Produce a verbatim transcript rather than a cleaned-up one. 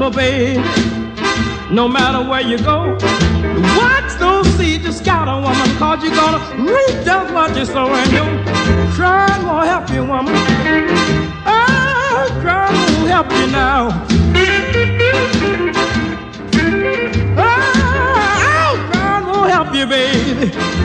remember, babe, no matter where you go, watch those seeds you scatter, woman, cause you're gonna reap just what you sow, and your crying won't help you, woman. Oh, crying won't help you now. Oh, crying won't help you, baby.